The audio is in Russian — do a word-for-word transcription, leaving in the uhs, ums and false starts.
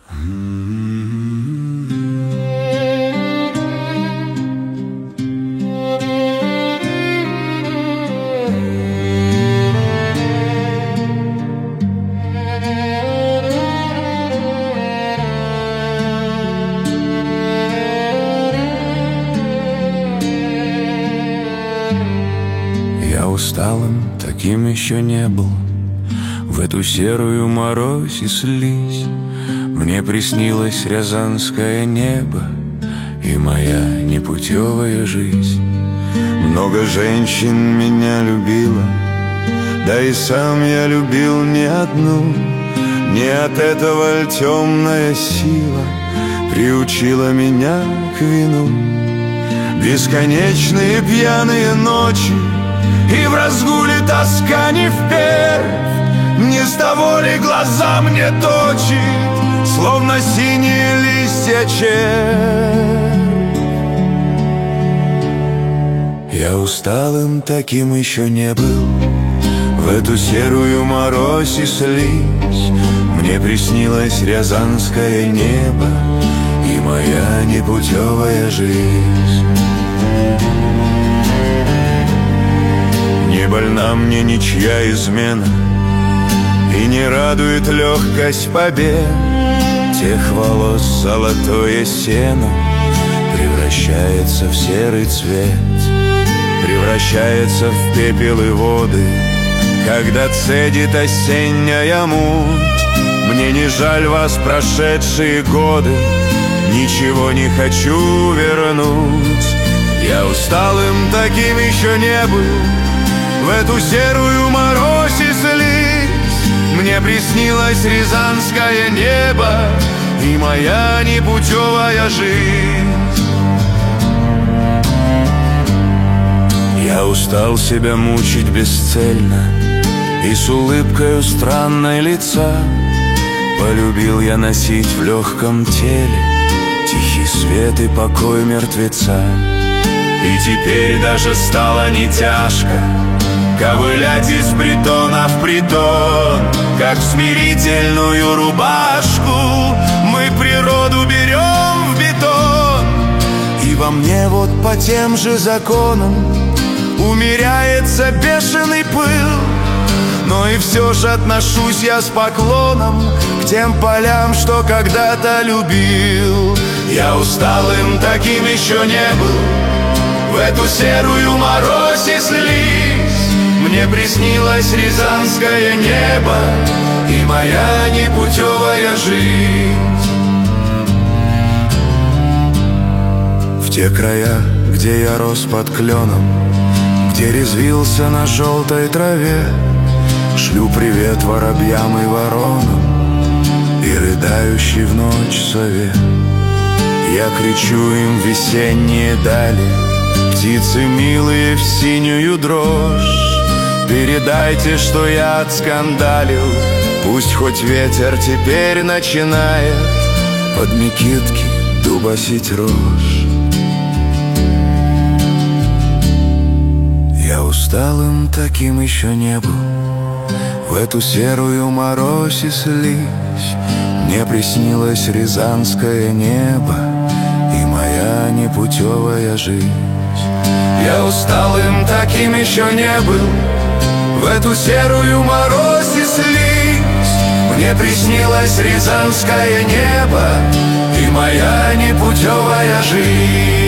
Я усталым таким еще не был. В эту серую морось и слизь мне приснилось рязанское небо и моя непутевая жизнь. Много женщин меня любило, да и сам я любил не одну. Не от этого ль темная сила приучила меня к вину? Бесконечные пьяные ночи и в разгуле тоска не впервь. Не с того ли глаза мне точит, словно синие листья червь? Я усталым таким еще не был. В эту серую морось и слизь мне приснилось рязанское небо и моя непутевая жизнь. Не больна мне ничья измена, и не радует легкость побед. Тех волос золотое сено превращается в серый цвет, превращается в пепел и воды, когда цедит осенняя муть. Мне не жаль вас, прошедшие годы, ничего не хочу вернуть. Я усталым таким еще не был. В эту серую морось и слизь мне приснилось рязанское небо и моя непутевая жизнь. Я устал себя мучить бесцельно и с улыбкою странной лица полюбил я носить в легком теле тихий свет и покой мертвеца. И теперь даже стало не тяжко ковылять из притона в притон, как в смирительную рубашку мы природу берем в бетон. И во мне вот по тем же законам умеряется бешеный пыл, но и все же отношусь я с поклоном к тем полям, что когда-то любил. Я усталым таким еще не был. В эту серую морось и слизь мне приснилось рязанское небо и моя непутевая жизнь. В те края, где я рос под кленом, где резвился на желтой траве, шлю привет воробьям и воронам и рыдающий в ночь сове. Я кричу им в весенние дали: птицы милые в синюю дрожь, передайте, что я отскандалил. Пусть хоть ветер теперь начинает под мекитки дубасить рожь. Я усталым таким еще не был. В эту серую морось и слизь мне приснилось рязанское небо и моя непутевая жизнь. Я усталым таким еще не был. В эту серую морось и слизь мне приснилось рязанское небо и моя непутевая жизнь.